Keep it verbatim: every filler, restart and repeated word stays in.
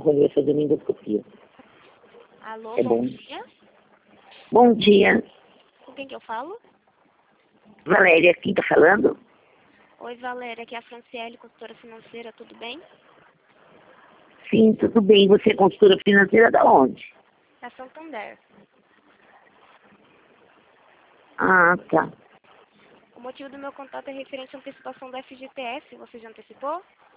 quando vai fazer uma endoscopia. Alô, É bom, bom. dia. Bom dia. Com quem que eu falo? Valéria, quem tá falando? Oi, Valéria, aqui é a Franciele, consultora financeira, tudo bem? Sim, tudo bem. Você é consultora financeira da onde? Da Santander. Ah, tá. O motivo do meu contato é referente à antecipação da F G T S. Você já antecipou?